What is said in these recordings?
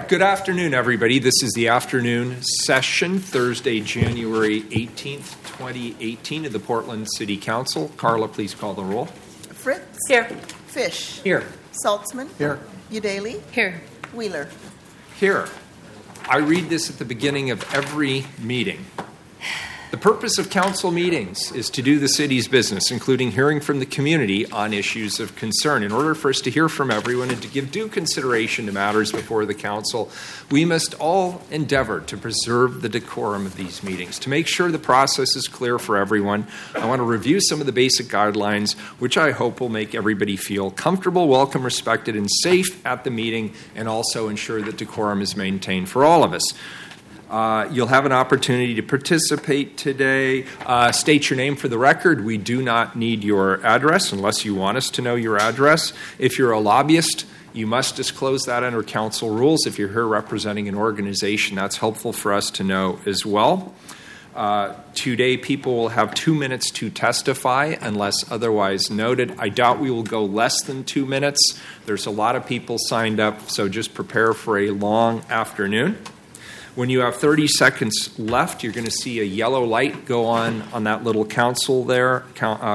right, good afternoon, everybody. This is the afternoon session, Thursday, January 18th, 2018, of the Portland City Council. Carla, please call the roll. Fritz? Here. Fish? Here. Saltzman? Here. Udaley? Here. Wheeler? Here. I read this at the beginning of every meeting. The purpose of council meetings is to do the city's business, including hearing from the community on issues of concern. In order for us to hear from everyone and to give due consideration to matters before the council, we must all endeavor to preserve the decorum of these meetings. To make sure the process is clear for everyone, I want to review some of the basic guidelines, which I hope will make everybody feel comfortable, welcome, respected, and safe at the meeting, and also ensure that decorum is maintained for all of us. You'll have an opportunity to participate today. State your name for the record. We do not need your address unless you want us to know your address. If you're a lobbyist, you must disclose that under council rules. If you're here representing an organization, that's helpful for us to know as well. Today, people will have 2 minutes to testify unless otherwise noted. I doubt we will go less than 2 minutes. There's a lot of people signed up, so just prepare for a long afternoon. When you have 30 seconds left, you're going to see a yellow light go on that little console there.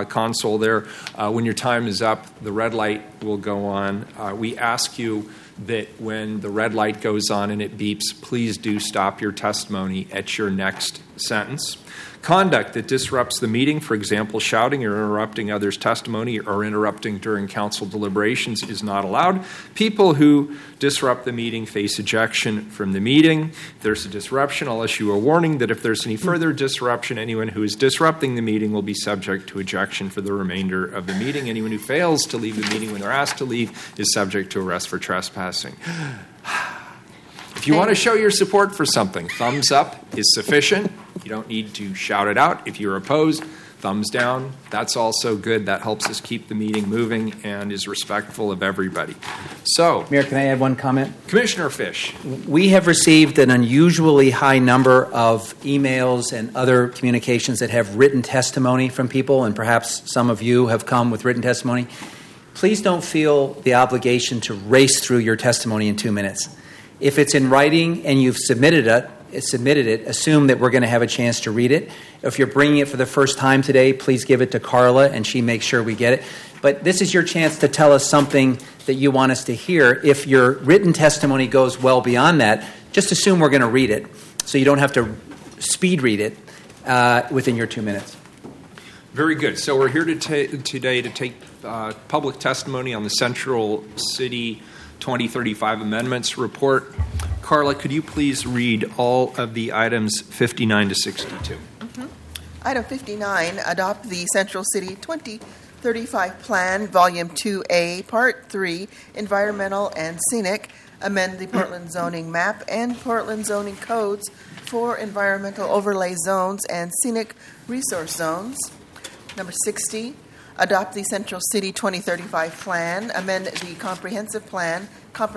When your time is up, the red light will go on. We ask you that when the red light goes on and it beeps, please do stop your testimony at your next sentence. Conduct that disrupts the meeting, for example, shouting or interrupting others' testimony or interrupting during council deliberations, is not allowed. People who disrupt the meeting face ejection from the meeting. If there's a disruption, I'll issue a warning that if there's any further disruption, anyone who is disrupting the meeting will be subject to ejection for the remainder of the meeting. Anyone who fails to leave the meeting when they're asked to leave is subject to arrest for trespassing. If you want to show your support for something, thumbs up is sufficient. You don't need to shout it out. If you're opposed, thumbs down. That's also good. That helps us keep the meeting moving and is respectful of everybody. So, Mayor, can I add one comment? Commissioner Fish. We have received an unusually high number of emails and other communications that have written testimony from people, and perhaps some of you have come with written testimony. Please don't feel the obligation to race through your testimony in 2 minutes. If it's in writing and you've submitted it, assume that we're going to have a chance to read it. If you're bringing it for the first time today, please give it to Carla and she makes sure we get it. But this is your chance to tell us something that you want us to hear. If your written testimony goes well beyond that, just assume we're going to read it so you don't have to speed read it within your 2 minutes. Very good. So we're here today to take public testimony on the Central City 2035 Amendments Report. Carla, could you please read all of the items 59 to 62? Item 59, adopt the Central City 2035 Plan, Volume 2A, Part 3, Environmental and Scenic, amend the Portland zoning map and Portland zoning codes for environmental overlay zones and scenic resource zones. Number 60, adopt the Central City 2035 Plan, amend the Comprehensive Plan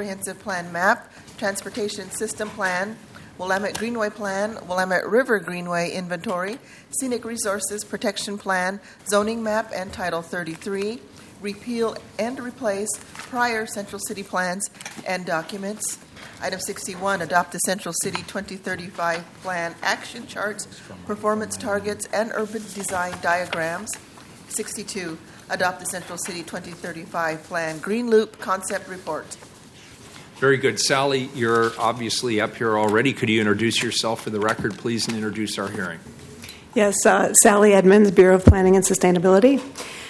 Map, Transportation System Plan, Willamette Greenway Plan, Willamette River Greenway Inventory, Scenic Resources Protection Plan, Zoning Map and Title 33, repeal and replace prior Central City plans and documents. Item 61, adopt the Central City 2035 Plan Action Charts, Performance Targets, and Urban Design Diagrams. 62, adopt the Central City 2035 Plan Green Loop Concept Report. Very good. Sally, you're obviously up here already. Could you introduce yourself for the record, please, and introduce our hearing? Yes, Sally Edmonds, Bureau of Planning and Sustainability.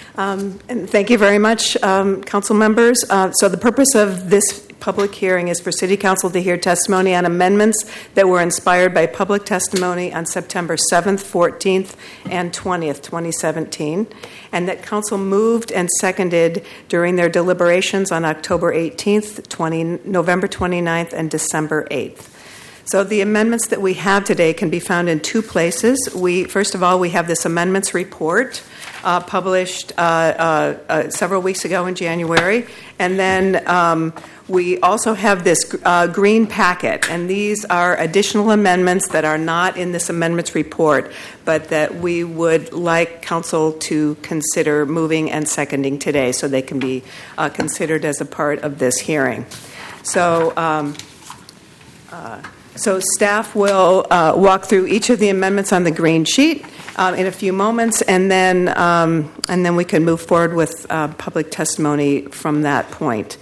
And thank you very much, council members. So the purpose of this public hearing is for City Council to hear testimony on amendments that were inspired by public testimony on September 7th, 14th, and 20th, 2017, and that Council moved and seconded during their deliberations on October 18th, November 29th, and December 8th. So the amendments that we have today can be found in two places. First of all, we have this amendments report published several weeks ago in January, and then we also have this green packet, and these are additional amendments that are not in this amendments report, but that we would like Council to consider moving and seconding today so they can be considered as a part of this hearing. So So staff will walk through each of the amendments on the green sheet in a few moments, and then we can move forward with public testimony from that point.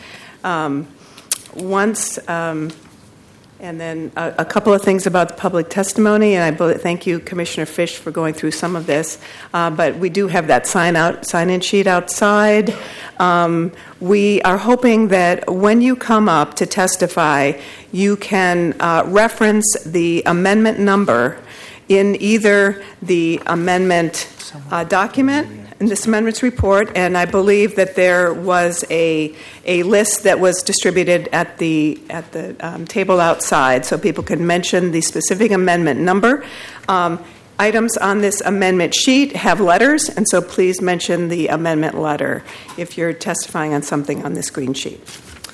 And then a couple of things about the public testimony, and I thank you, Commissioner Fish, for going through some of this. But we do have that sign-in sheet outside. We are hoping that when you come up to testify, you can reference the amendment number in either the amendment document, in this amendments report, and I believe that there was a list that was distributed at the table outside, so people can mention the specific amendment number. Items on this amendment sheet have letters, and so please mention the amendment letter if you're testifying on something on this green sheet.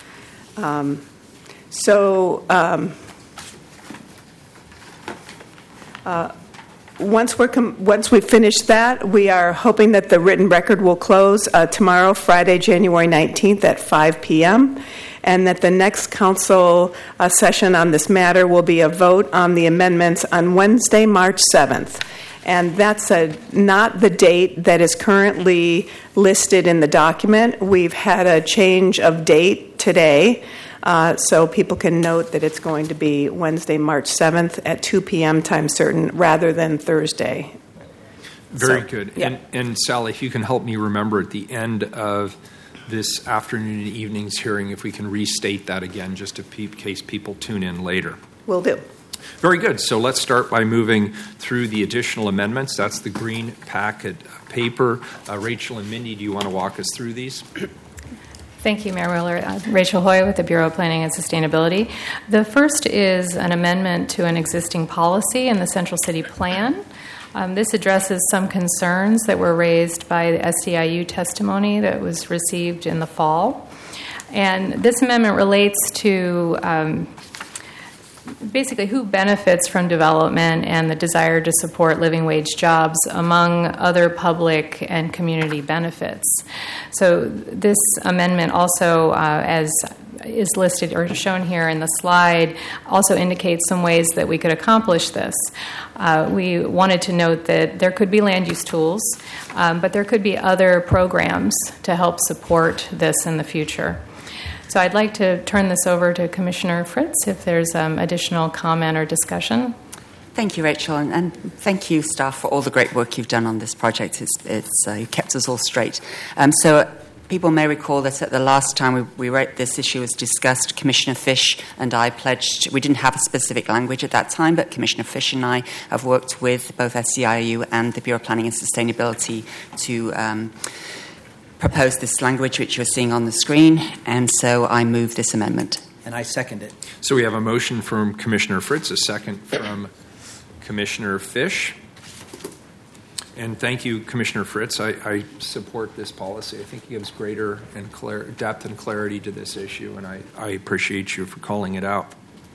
Once we finish that, we are hoping that the written record will close tomorrow, Friday, January 19th at 5 p.m., and that the next council session on this matter will be a vote on the amendments on Wednesday, March 7th. And that's not the date that is currently listed in the document. We've had a change of date today. So people can note that it's going to be Wednesday, March 7th at 2 p.m. time certain rather than Thursday. Very good. Yeah. And Sally, if you can help me remember at the end of this afternoon and evening's hearing, if we can restate that again, just in case people tune in later. Will do. Very good. So let's start by moving through the additional amendments. That's the green packet paper. Rachel and Mindy, do you want to walk us through these? Thank you, Mayor Wheeler. Rachel Hoy with the Bureau of Planning and Sustainability. The first is an amendment to an existing policy in the Central City Plan. This addresses some concerns that were raised by the SEIU testimony that was received in the fall. And this amendment relates to basically who benefits from development and the desire to support living wage jobs among other public and community benefits. So this amendment also, as is listed or shown here in the slide, also indicates some ways that we could accomplish this. We wanted to note that there could be land use tools, but there could be other programs to help support this in the future. So I'd like to turn this over to Commissioner Fritz if there's additional comment or discussion. Thank you, Rachel, and thank you, staff, for all the great work you've done on this project. You've kept us all straight. So people may recall that at the last time this issue was discussed, Commissioner Fish and I pledged, we didn't have a specific language at that time, but Commissioner Fish and I have worked with both SEIU and the Bureau of Planning and Sustainability to propose this language which you're seeing on the screen, and so I move this amendment. And I second it. So we have a motion from Commissioner Fritz, a second from Commissioner Fish. And thank you, Commissioner Fritz. I support this policy. I think it gives greater depth and clarity to this issue, and I appreciate you for calling it out.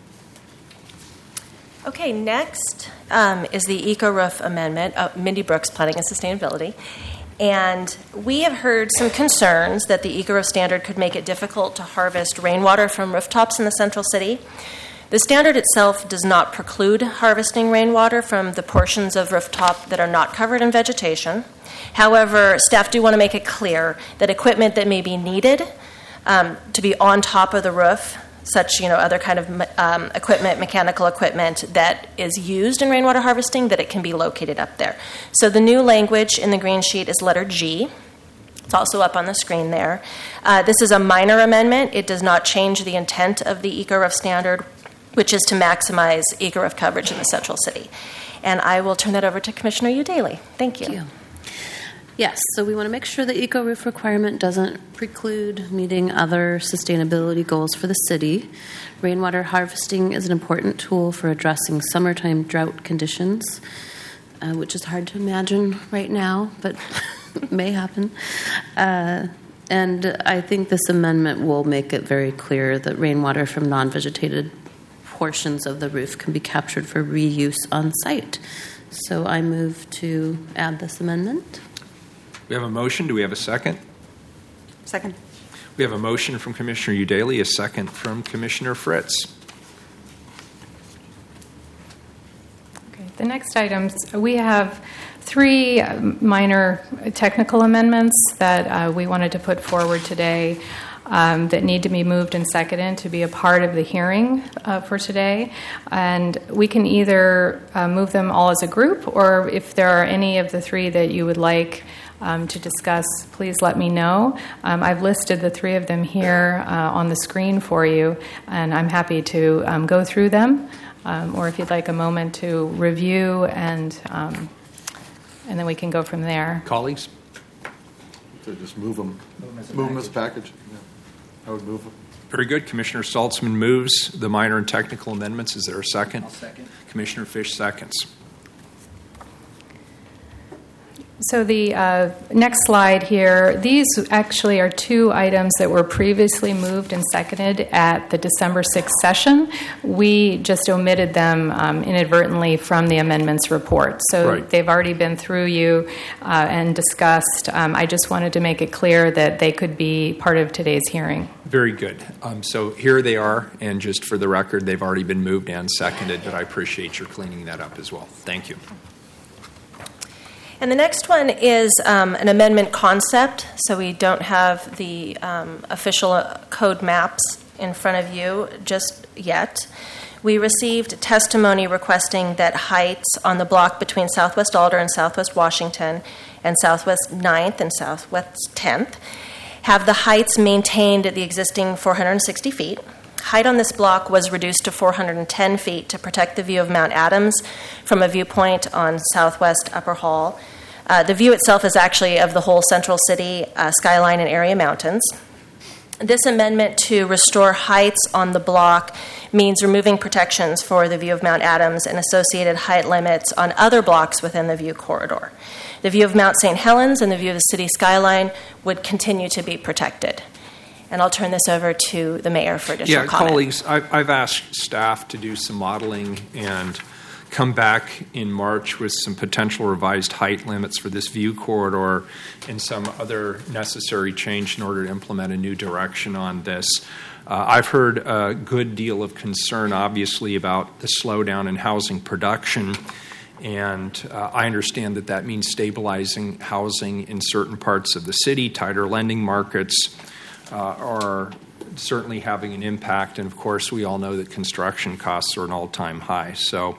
Okay, next is the Eco-Roof Amendment, Mindy Brooks, Planning and Sustainability. And we have heard some concerns that the Eco-Roof standard could make it difficult to harvest rainwater from rooftops in the Central City. The standard itself does not preclude harvesting rainwater from the portions of rooftop that are not covered in vegetation. However, staff do want to make it clear that equipment that may be needed to be on top of the roof, such other kind of equipment, mechanical equipment that is used in rainwater harvesting, that it can be located up there. So the new language in the green sheet is letter G. It's also up on the screen there. This is a minor amendment. It does not change the intent of the Eco-Roof standard, which is to maximize Eco-Roof coverage in the Central City. And I will turn that over to Commissioner Udaly. Thank you. Thank you. Yes, so we want to make sure the eco-roof requirement doesn't preclude meeting other sustainability goals for the city. Rainwater harvesting is an important tool for addressing summertime drought conditions, which is hard to imagine right now, but may happen. And I think this amendment will make it very clear that rainwater from non-vegetated portions of the roof can be captured for reuse on site. So I move to add this amendment. We have a motion. Do we have a second? Second. We have a motion from Commissioner Udaly, a second from Commissioner Fritz. The next items, we have 3 minor technical amendments that we wanted to put forward today that need to be moved and seconded to be a part of the hearing for today. And we can either move them all as a group, or if there are any of the 3 that you would like to discuss, please let me know. I've listed the 3 of them here on the screen for you, and I'm happy to go through them, or if you'd like a moment to review, and then we can go from there. Colleagues? To just move them as a package. Yeah. I would move them. Very good. Commissioner Saltzman moves the minor and technical amendments. Is there a second? I'll second. Commissioner Fish seconds. So the next slide here, these actually are 2 items that were previously moved and seconded at the December 6th session. We just omitted them inadvertently from the amendments report. So right. They've already been through you and discussed. I just wanted to make it clear that they could be part of today's hearing. Very good. So here they are, and just for the record, they've already been moved and seconded, but I appreciate your cleaning that up as well. Thank you. And the next one is an amendment concept, so we don't have the official code maps in front of you just yet. We received testimony requesting that heights on the block between Southwest Alder and Southwest Washington and Southwest 9th and Southwest 10th have the heights maintained at the existing 460 feet. Height on this block was reduced to 410 feet to protect the view of Mount Adams from a viewpoint on Southwest Upper Hall. The view itself is actually of the whole central city, skyline, and area mountains. This amendment to restore heights on the block means removing protections for the view of Mount Adams and associated height limits on other blocks within the view corridor. The view of Mount St. Helens and the view of the city skyline would continue to be protected. And I'll turn this over to the mayor for additional comment. Colleagues, I've asked staff to do some modeling and come back in March with some potential revised height limits for this view corridor and some other necessary change in order to implement a new direction on this. I've heard a good deal of concern, obviously, about the slowdown in housing production, and I understand that that means stabilizing housing in certain parts of the city. Tighter lending markets are certainly having an impact, and of course we all know that construction costs are an all-time high. So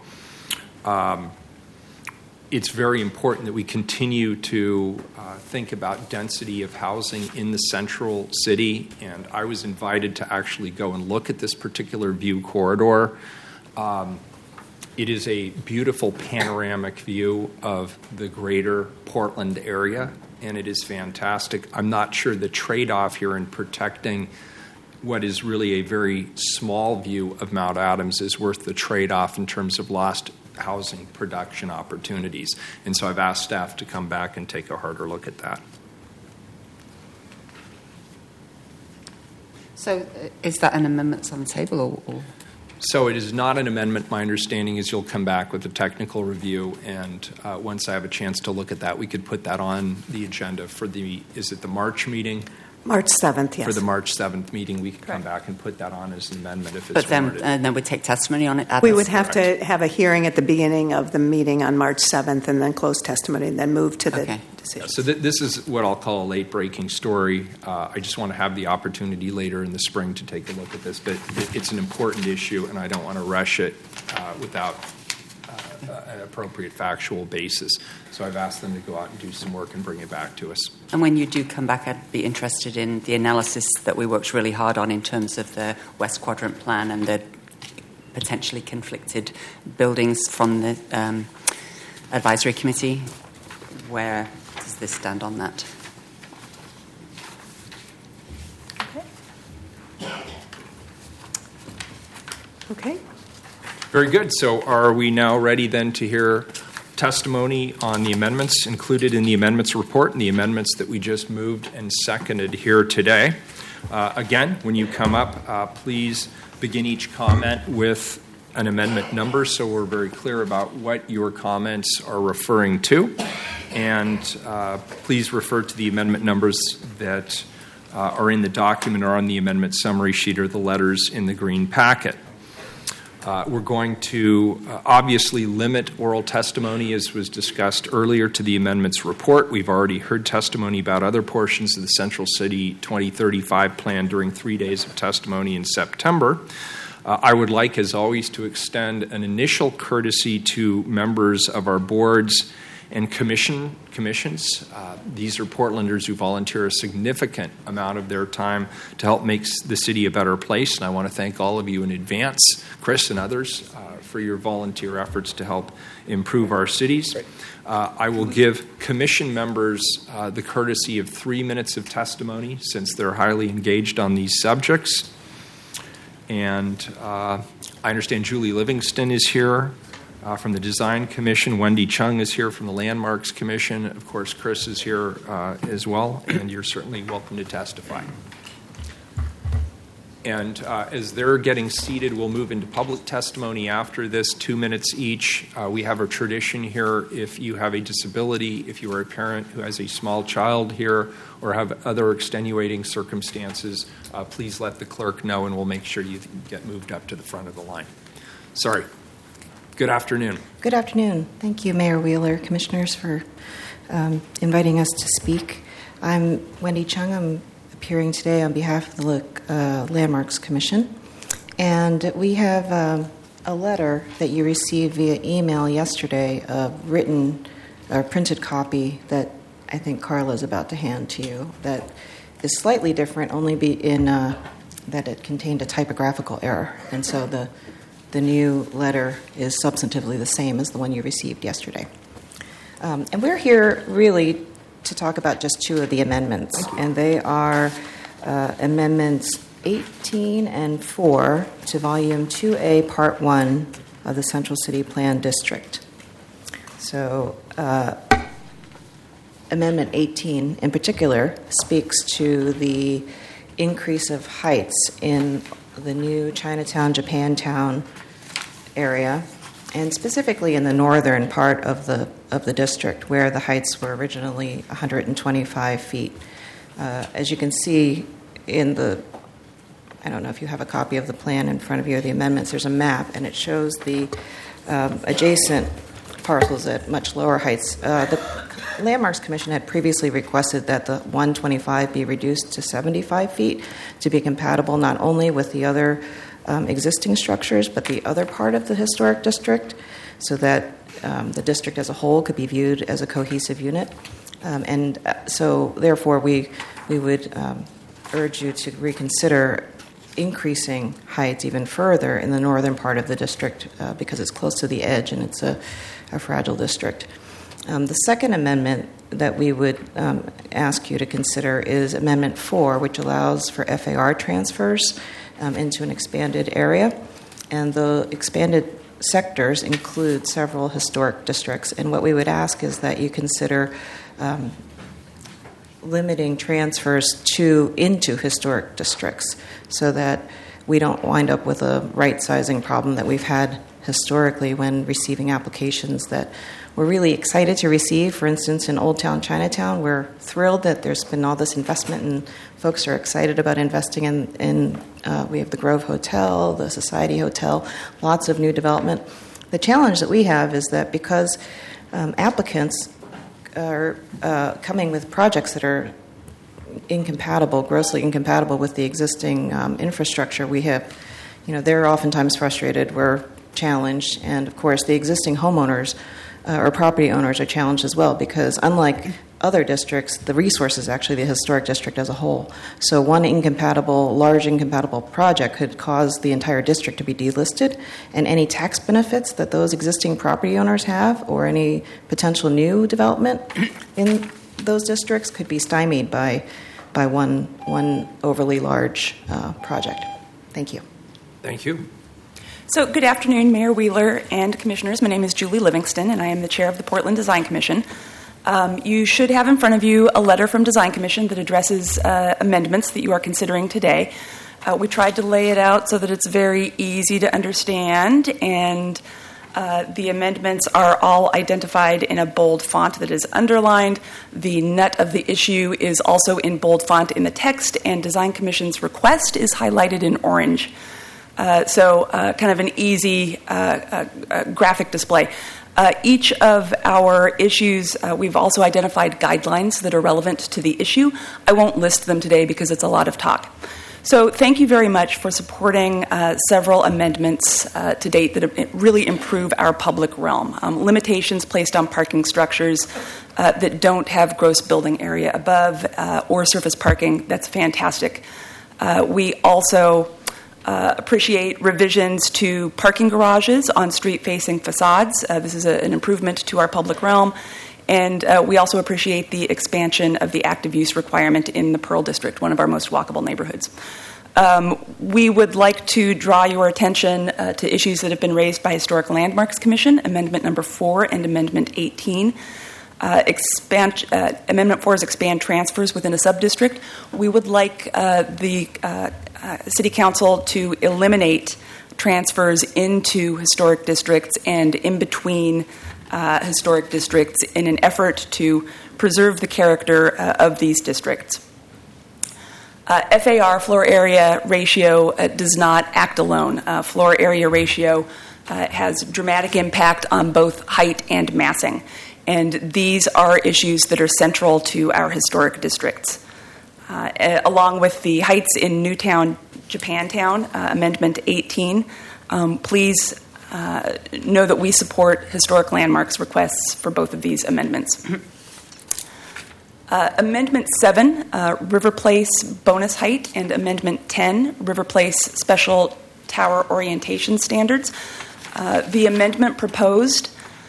it's very important that we continue to think about density of housing in the central city, and I was invited to actually go and look at this particular view corridor. It is a beautiful panoramic view of the greater Portland area, and it is fantastic. I'm not sure the trade-off here in protecting what is really a very small view of Mount Adams is worth the trade-off in terms of lost housing production opportunities. And so I've asked staff to come back and take a harder look at that. So is that an amendment on the table? Or? So it is not an amendment. My understanding is you'll come back with a technical review, and once I have a chance to look at that, we could put that on the agenda for the March meeting? March 7th, yes. For the March 7th meeting, we could come back and put that on as an amendment if it's But then, warranted. and then we'd take testimony on it? We would have to have a hearing at the beginning of the meeting on March 7th and then close testimony and then move to the decision. So this is what I'll call a late-breaking story. I just want to have the opportunity later in the spring to take a look at this, but it's an important issue, and I don't want to rush it without an appropriate factual basis. So I've asked them to go out and do some work and bring it back to us. And when you do come back, I'd be interested in the analysis that we worked really hard on in terms of the West Quadrant plan and the potentially conflicted buildings from the advisory committee. Where does this stand on that? Okay. Very good. So are we now ready then to hear testimony on the amendments included in the amendments report and the amendments that we just moved and seconded here today? Again, when you come up, please begin each comment with an amendment number so we're very clear about what your comments are referring to. And please refer to the amendment numbers that are in the document or on the amendment summary sheet or the letters in the green packet. We're going to obviously limit oral testimony, as was discussed earlier, to the amendments report. We've already heard testimony about other portions of the Central City 2035 plan during 3 days of testimony in September. I would like, as always, to extend an initial courtesy to members of our boards and commissions. These are Portlanders who volunteer a significant amount of their time to help make the city a better place, and I want to thank all of you in advance, Chris and others, for your volunteer efforts to help improve our cities. I will give commission members the courtesy of 3 minutes of testimony, since they're highly engaged on these subjects. And I understand Julie Livingston is here from the Design Commission. Wendy Chung is here from the Landmarks Commission. Of course, Chris is here as well, and you're certainly welcome to testify. And as they're getting seated, we'll move into public testimony after this, 2 minutes each. We have a tradition here. If you have a disability, if you are a parent who has a small child here, or have other extenuating circumstances, please let the clerk know, and we'll make sure you get moved up to the front of the line. Sorry. Good afternoon. Good afternoon. Thank you, Mayor Wheeler, commissioners, for inviting us to speak. I'm Wendy Chung. I'm appearing today on behalf of the Landmarks Commission. And we have a letter that you received via email yesterday, a written or printed copy that I think Carla is about to hand to you, that is slightly different, only that it contained a typographical error. And so the new letter is substantively the same as the one you received yesterday. And we're here really to talk about just 2 of the amendments, and they are Amendments 18 and 4 to Volume 2A, Part 1 of the Central City Plan District. So Amendment 18 in particular speaks to the increase of heights in the new Chinatown, Japantown area, and specifically in the northern part of the district, where the heights were originally 125 feet. As you can see in I don't know if you have a copy of the plan in front of you or the amendments, there's a map, and it shows the adjacent parcels at much lower heights. The Landmarks Commission had previously requested that the 125 be reduced to 75 feet to be compatible not only with the other existing structures, but the other part of the historic district, so that the district as a whole could be viewed as a cohesive unit. So therefore, we would urge you to reconsider increasing heights even further in the northern part of the district because it's close to the edge and it's a fragile district. The second amendment that we would ask you to consider is Amendment 4, which allows for FAR transfers into an expanded area. And the expanded sectors include several historic districts. And what we would ask is that you consider limiting transfers into historic districts so that we don't wind up with a right-sizing problem that we've had historically when receiving applications that we're really excited to receive. For instance, in Old Town Chinatown, we're thrilled that there's been all this investment and folks are excited about investing in we have the Grove Hotel, the Society Hotel, lots of new development. The challenge that we have is that because applicants are coming with projects that are grossly incompatible with the existing infrastructure, we have, they're oftentimes frustrated, we're challenged, and of course the existing homeowners or property owners are challenged as well, because unlike other districts, the resource is actually the historic district as a whole. So one large incompatible project could cause the entire district to be delisted, and any tax benefits that those existing property owners have or any potential new development in those districts could be stymied by one overly large project. Thank you. Thank you. So, good afternoon, Mayor Wheeler and Commissioners. My name is Julie Livingston, and I am the chair of the Portland Design Commission. You should have in front of you a letter from Design Commission that addresses amendments that you are considering today. We tried to lay it out so that it's very easy to understand, and the amendments are all identified in a bold font that is underlined. The nut of the issue is also in bold font in the text, and Design Commission's request is highlighted in orange. Kind of an easy graphic display. Each of our issues, we've also identified guidelines that are relevant to the issue. I won't list them today because it's a lot of talk. So thank you very much for supporting several amendments to date that really improve our public realm. Limitations placed on parking structures that don't have gross building area above or surface parking, that's fantastic. We also appreciate revisions to parking garages on street-facing facades. This is an improvement to our public realm. And we also appreciate the expansion of the active use requirement in the Pearl District, one of our most walkable neighborhoods. We would like to draw your attention to issues that have been raised by Historic Landmarks Commission, Amendment Number 4 and Amendment 18. Amendment 4 is expand transfers within a subdistrict. We would like the City Council to eliminate transfers into historic districts and in between historic districts in an effort to preserve the character of these districts. FAR, floor area ratio, does not act alone. Floor area ratio has dramatic impact on both height and massing. And these are issues that are central to our historic districts. Along with the heights in Newtown, Japantown, Amendment 18, please know that we support Historic Landmarks requests for both of these amendments. Amendment 7, River Place bonus height, and Amendment 10, River Place special tower orientation standards. The amendment proposed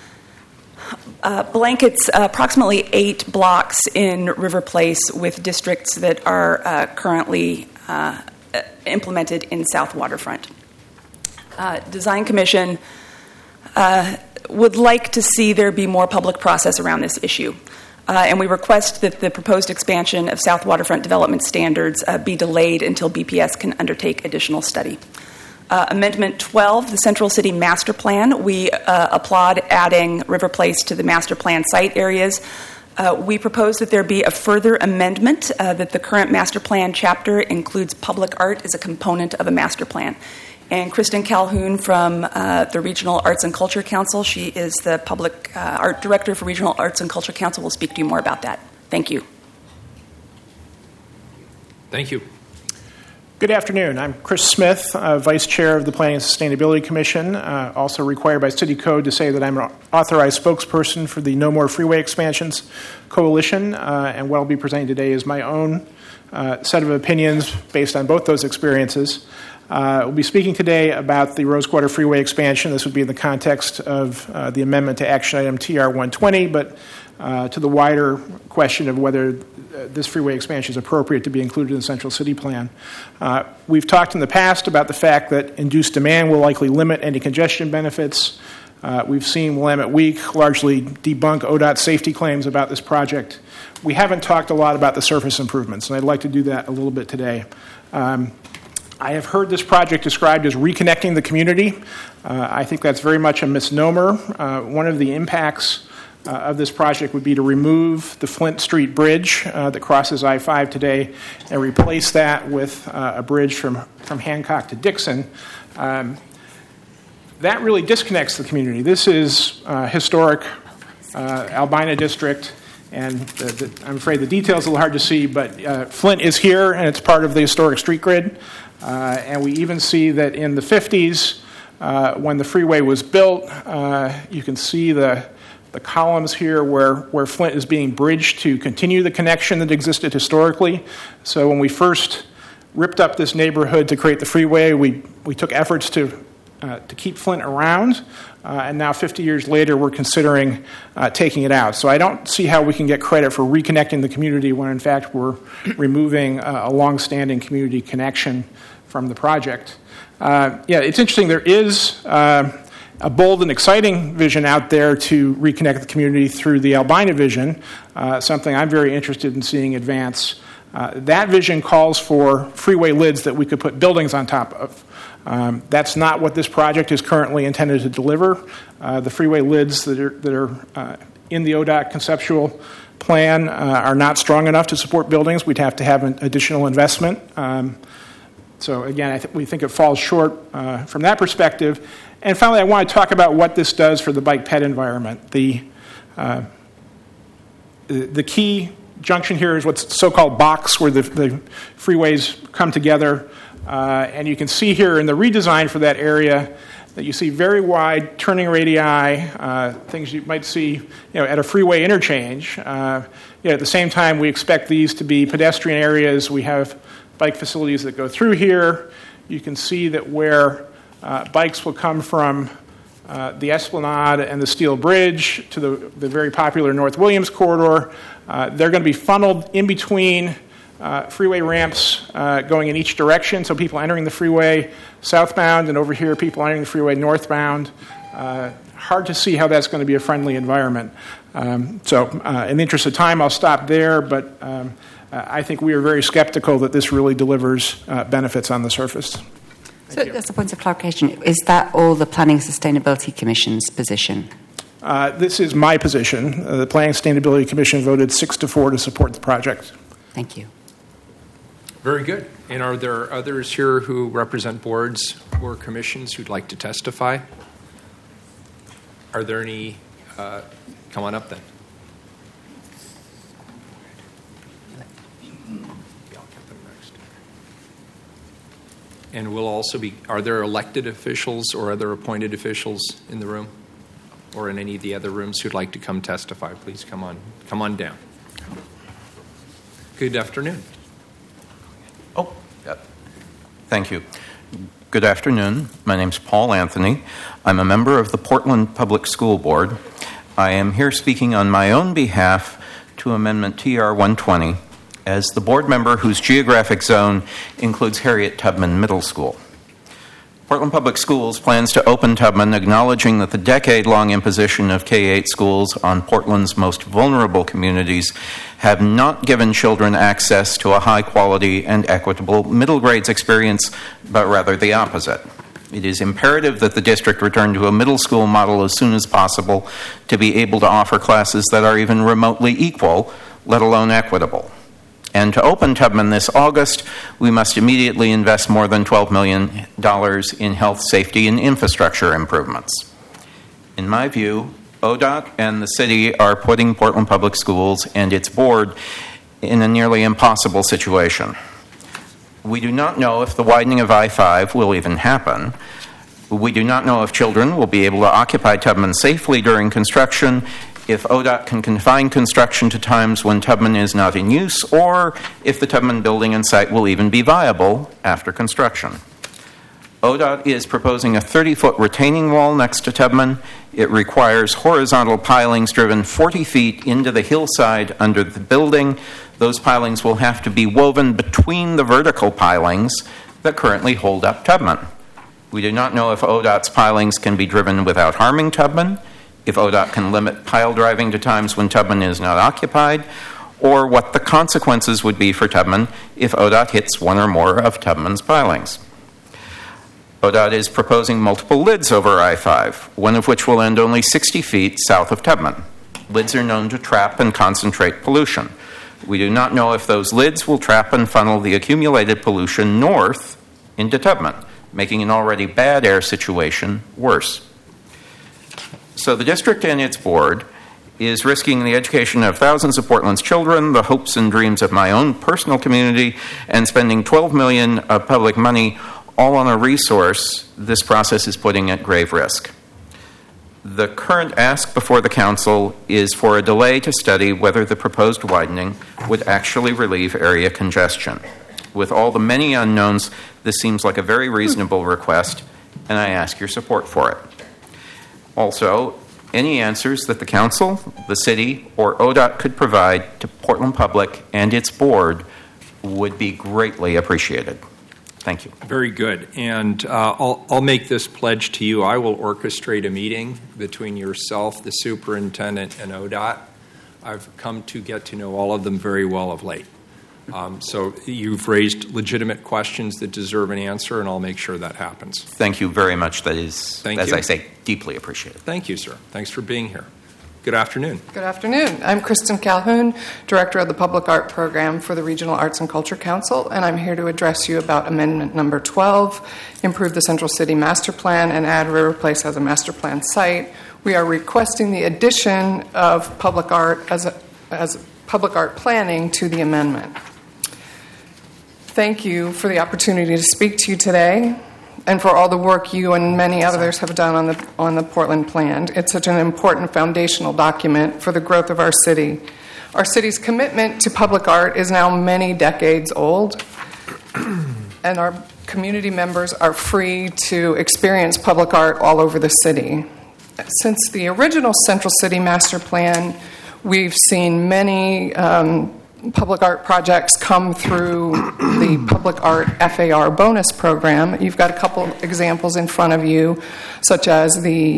blankets approximately 8 blocks in River Place with districts that are currently implemented in South Waterfront. Design Commission would like to see there be more public process around this issue. And we request that the proposed expansion of South Waterfront development standards be delayed until BPS can undertake additional study. Amendment 12, the Central City Master Plan. We applaud adding River Place to the master plan site areas. We propose that there be a further amendment that the current master plan chapter includes public art as a component of a master plan. And Kristen Calhoun from the Regional Arts and Culture Council, she is the Public Art Director for Regional Arts and Culture Council, will speak to you more about that. Thank you. Thank you. Good afternoon. I'm Chris Smith, Vice Chair of the Planning and Sustainability Commission, also required by City Code to say that I'm an authorized spokesperson for the No More Freeway Expansions Coalition, and what I'll be presenting today is my own set of opinions based on both those experiences. We'll be speaking today about the Rosewater Freeway expansion. This would be in the context of the amendment to Action Item TR 120, but to the wider question of whether this freeway expansion is appropriate to be included in the Central City Plan. We've talked in the past about the fact that induced demand will likely limit any congestion benefits. We've seen Willamette Week largely debunk ODOT safety claims about this project. We haven't talked a lot about the surface improvements, and I'd like to do that a little bit today. I have heard this project described as reconnecting the community. I think that's very much a misnomer. One of the impacts of this project would be to remove the Flint Street Bridge that crosses I-5 today and replace that with a bridge from Hancock to Dixon. That really disconnects the community. This is historic Albina District, and I'm afraid the details are a little hard to see, but Flint is here, and it's part of the historic street grid. And we even see that in the 50s, when the freeway was built, you can see the columns here where Flint is being bridged to continue the connection that existed historically. So when we first ripped up this neighborhood to create the freeway, we took efforts to keep Flint around, and now 50 years later we're considering taking it out. So I don't see how we can get credit for reconnecting the community when in fact we're removing a long-standing community connection from the project. It's interesting. There is a bold and exciting vision out there to reconnect the community through the Albina vision, something I'm very interested in seeing advance. That vision calls for freeway lids that we could put buildings on top of. That's not what this project is currently intended to deliver. The freeway lids that are in the ODOT conceptual plan are not strong enough to support buildings. We'd have to have an additional investment. So again, we think it falls short from that perspective. And finally, I want to talk about what this does for the bike ped environment. The key junction here is what's so-called box, where the freeways come together. And you can see here in the redesign for that area that you see very wide turning radii, things you might see at a freeway interchange. At the same time, we expect these to be pedestrian areas. We have bike facilities that go through here. You can see that where bikes will come from the Esplanade and the Steel Bridge to the very popular North Williams corridor, they're going to be funneled in between freeway ramps going in each direction, so people entering the freeway southbound, and over here people entering the freeway northbound. Hard to see how that's going to be a friendly environment. So in the interest of time, I'll stop there, but I think we are very skeptical that this really delivers benefits on the surface. So that's a point of clarification. Is that all the Planning Sustainability Commission's position? This is my position. The Planning Sustainability Commission voted 6-4 to support the project. Thank you. Very good. And are there others here who represent boards or commissions who'd like to testify? Are there any? Come on up then. And we'll also be, are there elected officials or other appointed officials in the room or in any of the other rooms who'd like to come testify? Please come on down. Good afternoon. Thank you. Good afternoon. My name's Paul Anthony. I'm a member of the Portland Public School Board. I am here speaking on my own behalf to Amendment TR 120 as the board member whose geographic zone includes Harriet Tubman Middle School. Portland Public Schools plans to open Tubman, acknowledging that the decade-long imposition of K-8 schools on Portland's most vulnerable communities have not given children access to a high-quality and equitable middle grades experience, but rather the opposite. It is imperative that the district return to a middle school model as soon as possible to be able to offer classes that are even remotely equal, let alone equitable. And to open Tubman this August, we must immediately invest more than $12 million in health, safety, and infrastructure improvements. In my view, ODOT and the city are putting Portland Public Schools and its board in a nearly impossible situation. We do not know if the widening of I-5 will even happen. We do not know if children will be able to occupy Tubman safely during construction, if ODOT can confine construction to times when Tubman is not in use, or if the Tubman building and site will even be viable after construction. ODOT is proposing a 30-foot retaining wall next to Tubman. It requires horizontal pilings driven 40 feet into the hillside under the building. Those pilings will have to be woven between the vertical pilings that currently hold up Tubman. We do not know if ODOT's pilings can be driven without harming Tubman, if ODOT can limit pile driving to times when Tubman is not occupied, or what the consequences would be for Tubman if ODOT hits one or more of Tubman's pilings. ODOT is proposing multiple lids over I-5, one of which will end only 60 feet south of Tubman. Lids are known to trap and concentrate pollution. We do not know if those lids will trap and funnel the accumulated pollution north into Tubman, making an already bad air situation worse. So the district and its board is risking the education of thousands of Portland's children, the hopes and dreams of my own personal community, and spending $12 million of public money all on a resource this process is putting at grave risk. The current ask before the council is for a delay to study whether the proposed widening would actually relieve area congestion. With all the many unknowns, this seems like a very reasonable request, and I ask your support for it. Also, any answers that the council, the city, or ODOT could provide to Portland Public and its board would be greatly appreciated. Thank you. Very good. And I'll make this pledge to you. I will orchestrate a meeting between yourself, the superintendent, and ODOT. I've come to get to know all of them very well of late. So you've raised legitimate questions that deserve an answer, and I'll make sure that happens. Thank you very much. That is, I say, deeply appreciated. Thank you, sir. Thanks for being here. Good afternoon. Good afternoon. I'm Kristen Calhoun, Director of the Public Art Program for the Regional Arts and Culture Council, and I'm here to address you about Amendment Number 12, improve the Central City Master Plan and add River Place as a master plan site. We are requesting the addition of public art as public art planning to the amendment. Thank you for the opportunity to speak to you today, and for all the work you and many others have done on the Portland Plan. It's such an important foundational document for the growth of our city. Our city's commitment to public art is now many decades old, and our community members are free to experience public art all over the city. Since the original Central City Master Plan, we've seen many public art projects come through the Public Art FAR bonus program. You've got a couple examples in front of you, such as the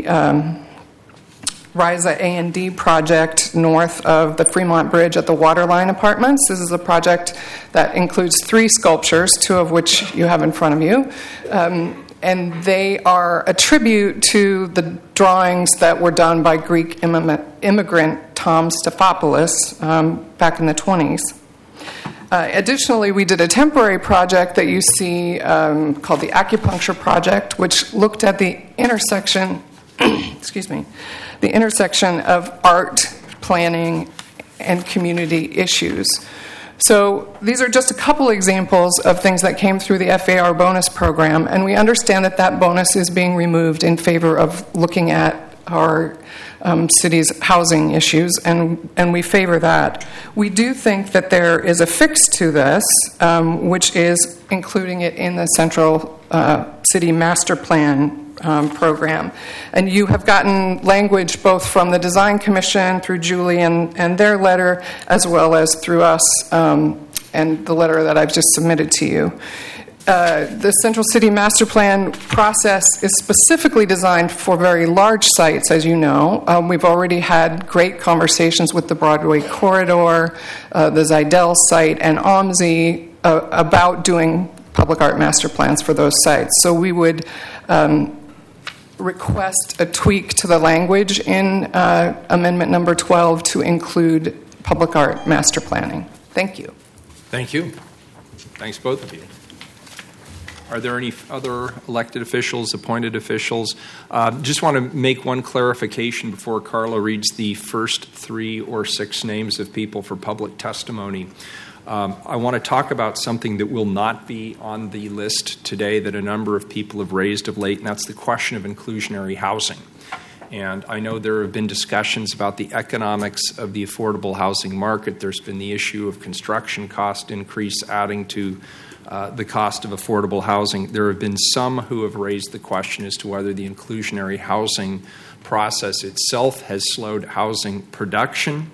RISA A&D project north of the Fremont Bridge at the Waterline Apartments. This is a project that includes 3 sculptures, 2 of which you have in front of you. And they are a tribute to the drawings that were done by Greek immigrant Tom Stefopoulos back in the 20s. Additionally, we did a temporary project that you see called the Acupuncture Project, which looked at the intersection, the intersection of art, planning, and community issues. So these are just a couple examples of things that came through the FAR bonus program, and we understand that that bonus is being removed in favor of looking at our city's housing issues, and we favor that. We do think that there is a fix to this, which is including it in the Central City Master Plan program. And you have gotten language both from the Design Commission through Julie and their letter, as well as through us and the letter that I've just submitted to you. The Central City Master Plan process is specifically designed for very large sites, as you know. We've already had great conversations with the Broadway Corridor, the Zidell site, and OMSI about doing public art master plans for those sites. So we would request a tweak to the language in Amendment Number 12 to include public art master planning. Thank you. Thank you. Thanks, both of you. Are there any other elected officials, appointed officials? Just want to make one clarification before Carla reads the first 3 or 6 names of people for public testimony. I want to talk about something that will not be on the list today that a number of people have raised of late, and that's the question of inclusionary housing. And I know there have been discussions about the economics of the affordable housing market. There's been the issue of construction cost increase adding to the cost of affordable housing. There have been some who have raised the question as to whether the inclusionary housing process itself has slowed housing production.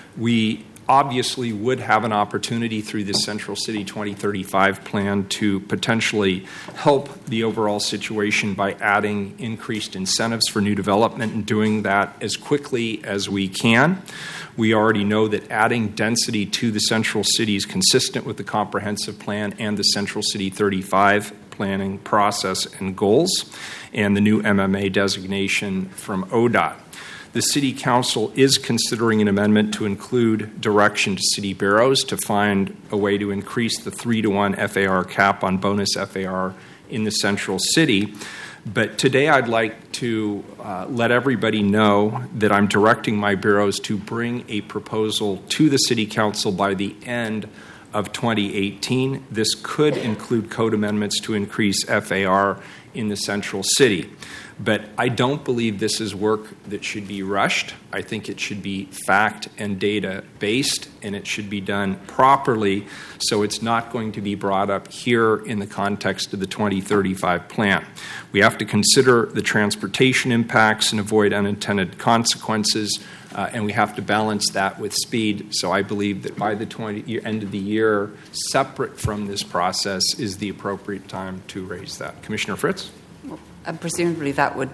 We obviously would have an opportunity through the Central City 2035 plan to potentially help the overall situation by adding increased incentives for new development and doing that as quickly as we can. We already know that adding density to the Central City is consistent with the comprehensive plan and the Central City 35 planning process and goals, and the new MMA designation from ODOT. The City Council is considering an amendment to include direction to city bureaus to find a way to increase the 3-to-1 FAR cap on bonus FAR in the Central City. But today I'd like to let everybody know that I'm directing my bureaus to bring a proposal to the City Council by the end of 2018. This could include code amendments to increase FAR in the Central City. But I don't believe this is work that should be rushed. I think it should be fact and data based, and it should be done properly, so it's not going to be brought up here in the context of the 2035 plan. We have to consider the transportation impacts and avoid unintended consequences, and we have to balance that with speed. So I believe that by the end of the year, separate from this process, is the appropriate time to raise that. Commissioner Fritz? And presumably that would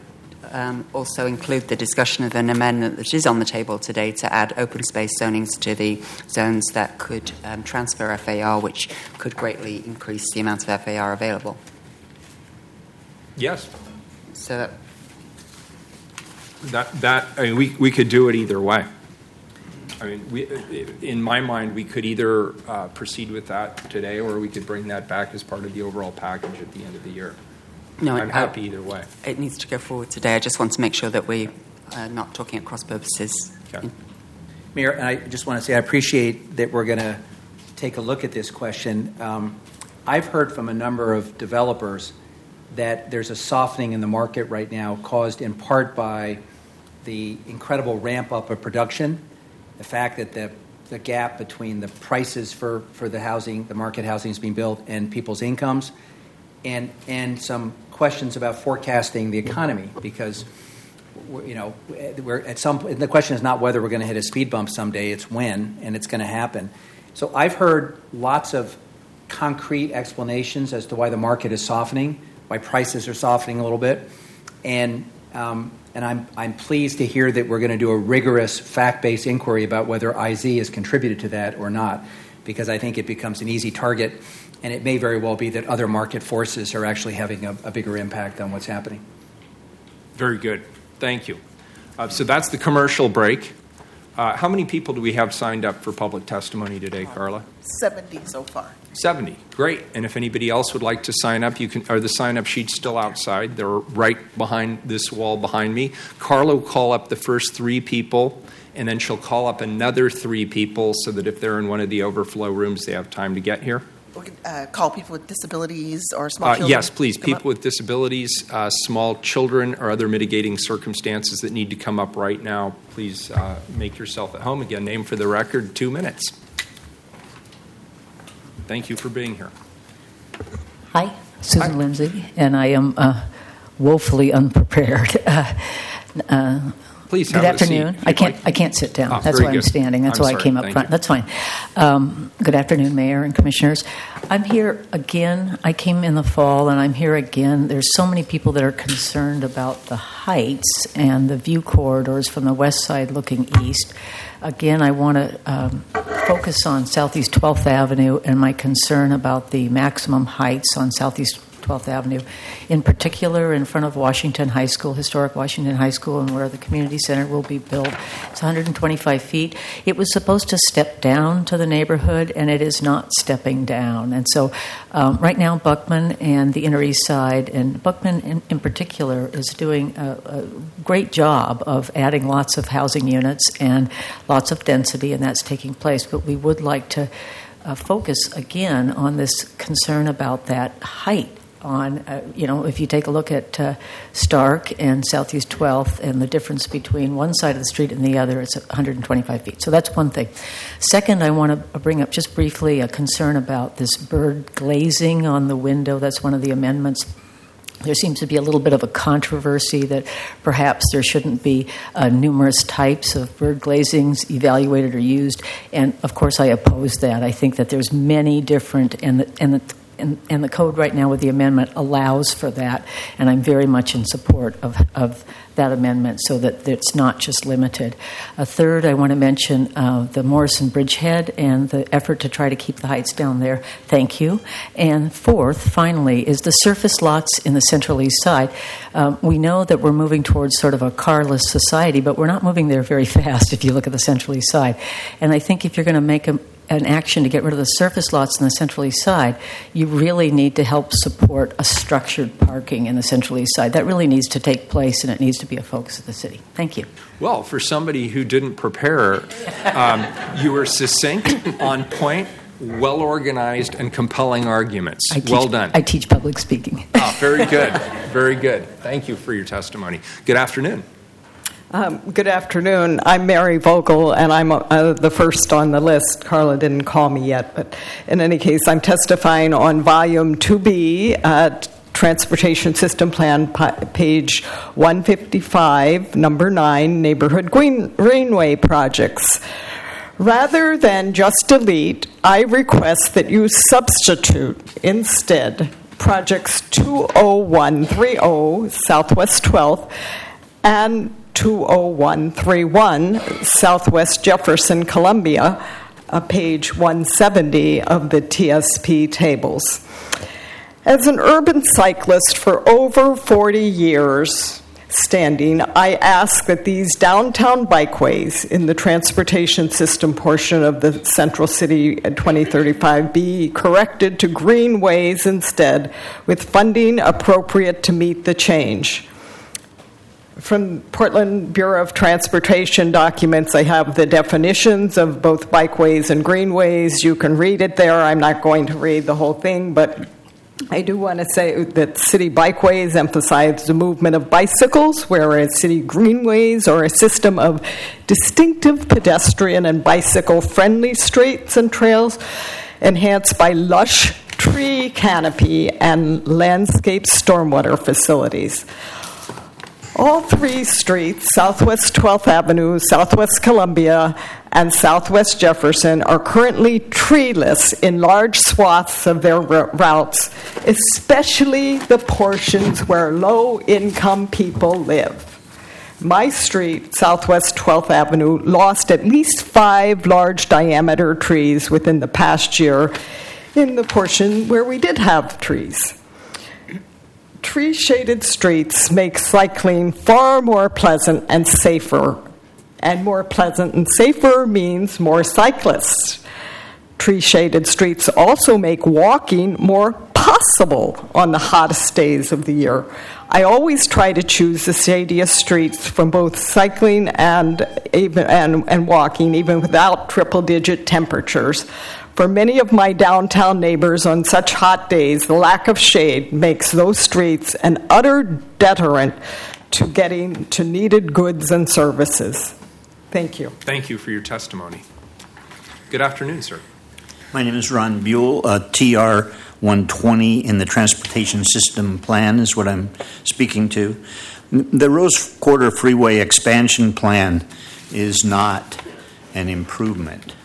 also include the discussion of an amendment that is on the table today to add open space zonings to the zones that could transfer FAR, which could greatly increase the amount of FAR available. Yes. So we could do it either way. I mean, in my mind, we could either proceed with that today, or we could bring that back as part of the overall package at the end of the year. No, I'm happy either way. It needs to go forward today. I just want to make sure that we are not talking at cross purposes. Okay. Mayor, and I just want to say I appreciate that we're going to take a look at this question. I've heard from a number of developers that there's a softening in the market right now caused in part by the incredible ramp-up of production, the fact that the gap between the prices for the housing, the market housing is being built, and people's incomes, and some questions about forecasting the economy, because we're at some. The question is not whether we're going to hit a speed bump someday; it's when, and it's going to happen. So I've heard lots of concrete explanations as to why the market is softening, why prices are softening a little bit, and I'm pleased to hear that we're going to do a rigorous fact-based inquiry about whether IZ has contributed to that or not, because I think it becomes an easy target, and it may very well be that other market forces are actually having a bigger impact on what's happening. Very good. Thank you. So that's the commercial break. How many people do we have signed up for public testimony today, Carla? 70 so far. 70. Great. And if anybody else would like to sign up, you can. Are the sign-up sheets still outside? They're right behind this wall behind me. Carla will call up the first 3 people, and then she'll call up another 3 people so that if they're in one of the overflow rooms, they have time to get here. We can call people with disabilities or small children. Yes, please. People with disabilities, small children, or other mitigating circumstances that need to come up right now. Please make yourself at home. Again, name for the record, 2 minutes. Thank you for being here. Hi, Susan Lindsay, and I am woefully unprepared. Please good have afternoon. A seat I can't sit down. That's very why good. I'm standing. That's why I came up front. You. That's fine. Good afternoon, Mayor and Commissioners. I'm here again. I came in the fall, and I'm here again. There's so many people that are concerned about the heights and the view corridors from the west side looking east. Again, I want to focus on Southeast 12th Avenue and my concern about the maximum heights on Southeast 12th Avenue, in particular in front of Washington High School, historic Washington High School, and where the community center will be built. It's 125 feet. It was supposed to step down to the neighborhood, and it is not stepping down. And so right now, Buckman and the Inner East Side, and Buckman in particular, is doing a great job of adding lots of housing units and lots of density, and that's taking place. But we would like to focus again on this concern about that height. If you take a look at Stark and Southeast 12th and the difference between one side of the street and the other, it's 125 feet. So that's one thing. Second, I want to bring up just briefly a concern about this bird glazing on the window. That's one of the amendments. There seems to be a little bit of a controversy that perhaps there shouldn't be numerous types of bird glazings evaluated or used. And, of course, I oppose that. I think that there's many different, and the code right now with the amendment allows for that, and I'm very much in support of that amendment so that it's not just limited. Third, I want to mention the Morrison Bridgehead and the effort to try to keep the heights down there. Thank you. And fourth, finally, is the surface lots in the Central East Side. We know that we're moving towards sort of a carless society, but we're not moving there very fast if you look at the Central East Side. And I think if you're going to make an action to get rid of the surface lots in the Central East Side, you really need to help support a structured parking in the Central East Side. That really needs to take place, and it needs to be a focus of the city. Thank you. Well, for somebody who didn't prepare, you were succinct, on point, well-organized, and compelling arguments. Well done. I teach public speaking. Very good. Very good. Thank you for your testimony. Good afternoon. Good afternoon. I'm Mary Vogel, and I'm the first on the list. Carla didn't call me yet, but in any case, I'm testifying on Volume 2B, Transportation System Plan, page 155, number 9, Neighborhood Greenway Projects. Rather than just delete, I request that you substitute instead projects 20130 Southwest 12th and 20131 Southwest Jefferson, Columbia, page 170 of the TSP tables. As an urban cyclist for over 40 years, notwithstanding, I ask that these downtown bikeways in the transportation system portion of the Central City 2035 be corrected to greenways instead, with funding appropriate to meet the change. From Portland Bureau of Transportation documents, I have the definitions of both bikeways and greenways. You can read it there. I'm not going to read the whole thing, but I do want to say that city bikeways emphasize the movement of bicycles, whereas city greenways are a system of distinctive pedestrian and bicycle-friendly streets and trails enhanced by lush tree canopy and landscape stormwater facilities. All three streets, Southwest 12th Avenue, Southwest Columbia, and Southwest Jefferson, are currently treeless in large swaths of their routes, especially the portions where low-income people live. My street, Southwest 12th Avenue, lost at least 5 large diameter trees within the past year in the portion where we did have trees. Tree-shaded streets make cycling far more pleasant and safer. And more pleasant and safer means more cyclists. Tree-shaded streets also make walking more possible on the hottest days of the year. I always try to choose the shadiest streets from both cycling and walking, even without triple-digit temperatures. For many of my downtown neighbors on such hot days, the lack of shade makes those streets an utter deterrent to getting to needed goods and services. Thank you. Thank you for your testimony. Good afternoon, sir. My name is Ron Buell. TR 120 in the Transportation System Plan is what I'm speaking to. The Rose Quarter Freeway Expansion Plan is not an improvement.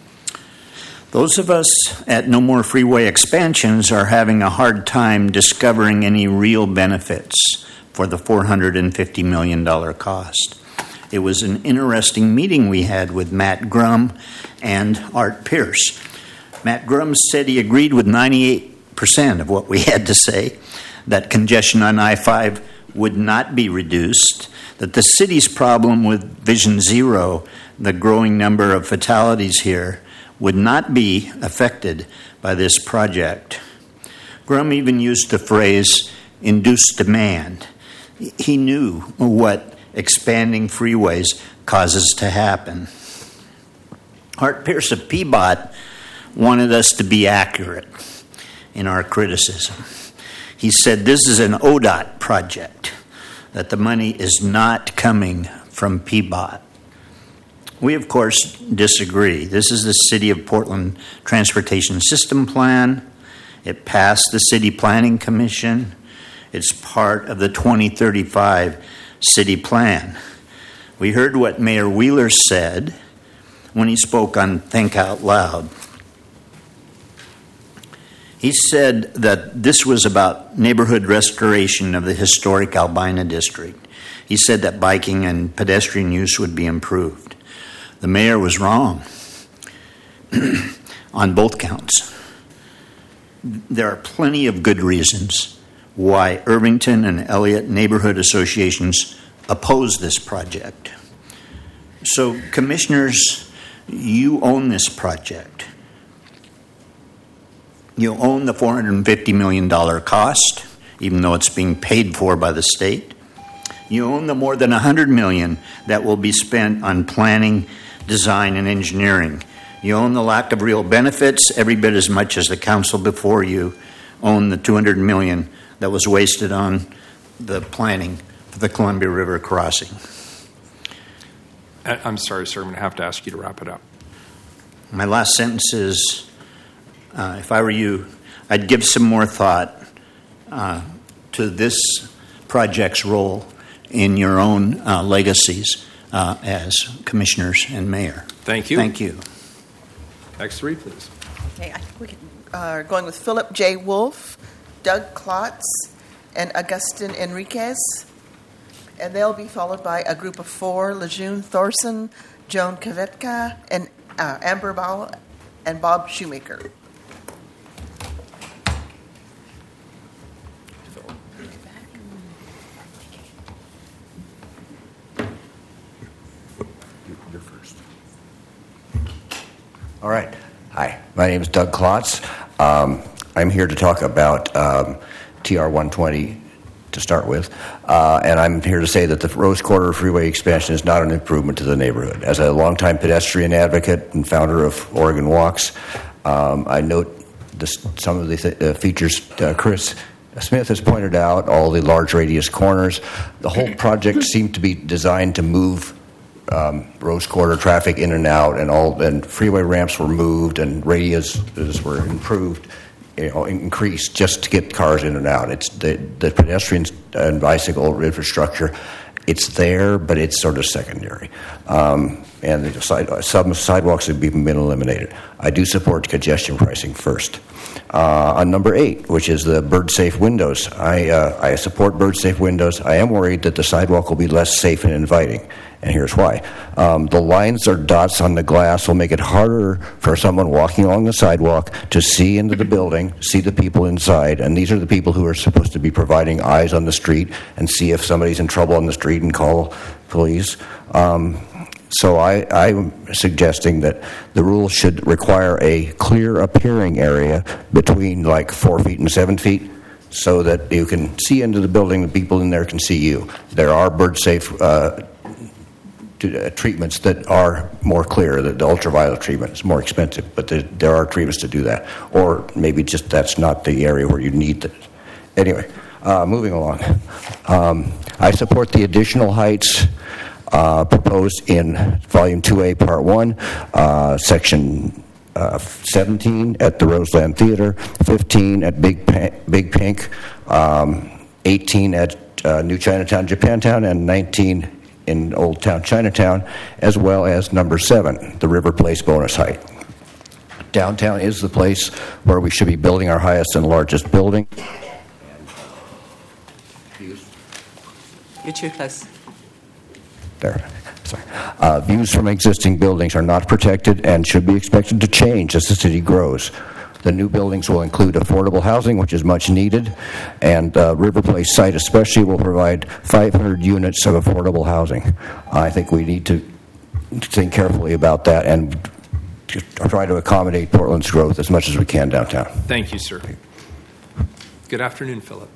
Those of us at No More Freeway Expansions are having a hard time discovering any real benefits for the $450 million cost. It was an interesting meeting we had with Matt Grum and Art Pierce. Matt Grum said he agreed with 98% of what we had to say, that congestion on I-5 would not be reduced, that the city's problem with Vision Zero, the growing number of fatalities here, would not be affected by this project. Grum even used the phrase induced demand. He knew what expanding freeways causes to happen. Art Pierce of PBOT wanted us to be accurate in our criticism. He said this is an ODOT project, that the money is not coming from PBOT. We, of course, disagree. This is the City of Portland Transportation System Plan. It passed the City Planning Commission. It's part of the 2035 City Plan. We heard what Mayor Wheeler said when he spoke on Think Out Loud. He said that this was about neighborhood restoration of the historic Albina district. He said that biking and pedestrian use would be improved. The mayor was wrong on both counts. There are plenty of good reasons why Irvington and Elliott neighborhood associations oppose this project. So, commissioners, you own this project. You own the $450 million cost, even though it's being paid for by the state. You own the more than $100 million that will be spent on planning, design, and engineering. You own the lack of real benefits every bit as much as the council before you own the $200 million that was wasted on the planning for the Columbia River crossing. I'm sorry, sir. I'm going to have to ask you to wrap it up. My last sentence is, if I were you, I'd give some more thought to this project's role in your own legacies as commissioners and mayor. Thank you. Thank you. Next three, please. Okay, I think we are going with Philip J. Wolf, Doug Klotz, and Augustin Enriquez. And they'll be followed by a group of four: Lejeune Thorson, Joan Kavetka, and Amber Ball, and Bob Shoemaker. All right. Hi, my name is Doug Klotz. I'm here to talk about TR 120 to start with, and I'm here to say that the Rose Quarter Freeway expansion is not an improvement to the neighborhood. As a longtime pedestrian advocate and founder of Oregon Walks, I note some of the features Chris Smith has pointed out, all the large radius corners. The whole project seemed to be designed to move Rose Quarter traffic in and out, and freeway ramps were moved and radiuses were improved, increased just to get cars in and out. It's the pedestrian and bicycle infrastructure. It's there, but it's sort of secondary. And some sidewalks have been eliminated. I do support congestion pricing first. On number 8, which is the bird-safe windows, I support bird-safe windows. I am worried that the sidewalk will be less safe and inviting, and here's why. The lines or dots on the glass will make it harder for someone walking along the sidewalk to see into the building, see the people inside, and these are the people who are supposed to be providing eyes on the street and see if somebody's in trouble on the street and call police. So I'm suggesting that the rule should require a clear appearing area between like 4 feet and 7 feet so that you can see into the building, the people in there can see you. There are bird-safe treatments that are more clear. The ultraviolet treatment is more expensive, but there are treatments to do that. Or maybe just that's not the area where you need it. Anyway, moving along. I support the additional heights proposed in Volume 2A, Part 1, Section 17 at the Roseland Theater, 15 at Big Pink, 18 at New Chinatown, Japantown, and 19 in Old Town Chinatown, as well as number 7, the River Place bonus height. Downtown is the place where we should be building our highest and largest building. You're too close. There. Sorry. Views from existing buildings are not protected and should be expected to change as the city grows. The new buildings will include affordable housing, which is much needed, and River Place site especially will provide 500 units of affordable housing. I think we need to think carefully about that and try to accommodate Portland's growth as much as we can downtown. Thank you, sir. Good afternoon, Philip.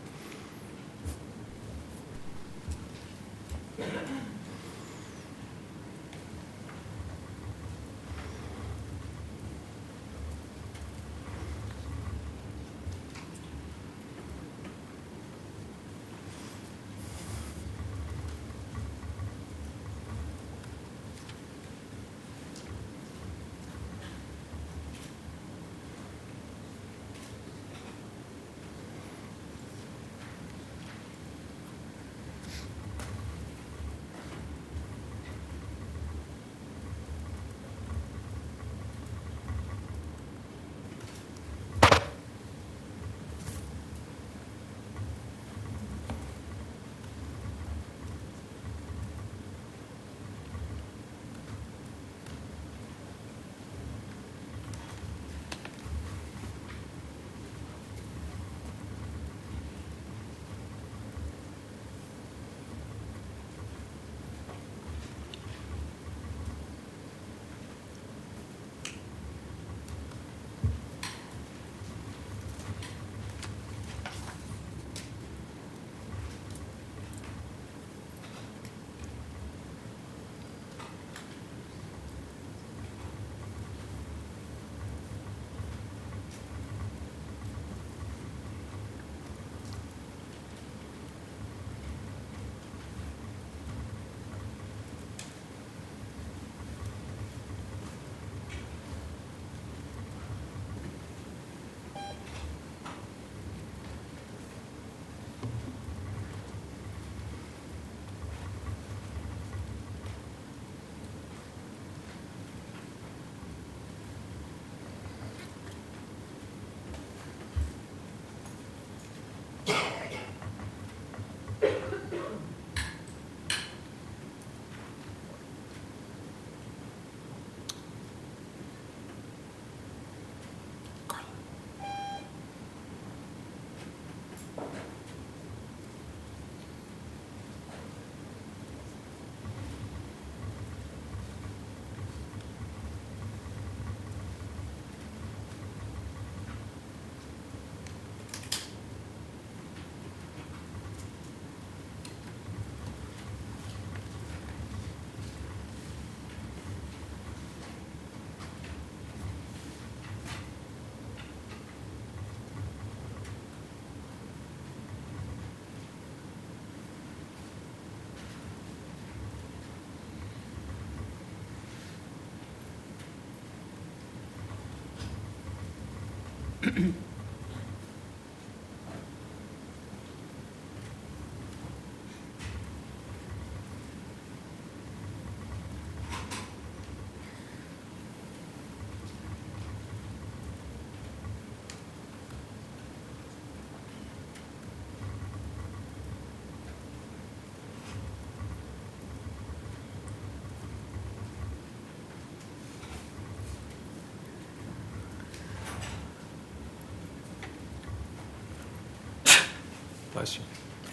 Bless you.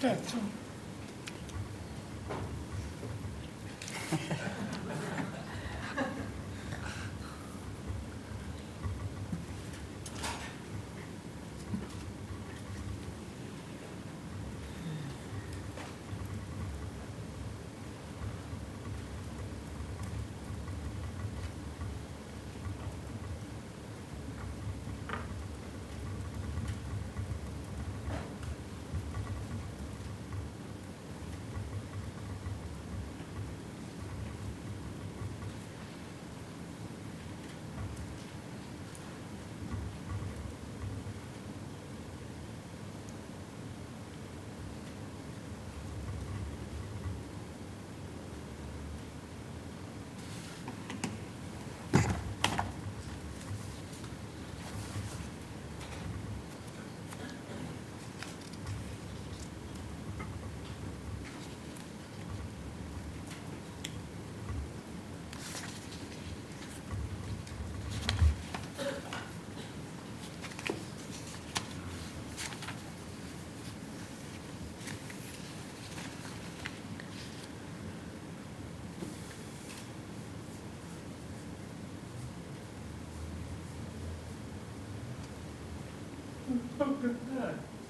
Pumpkin pie.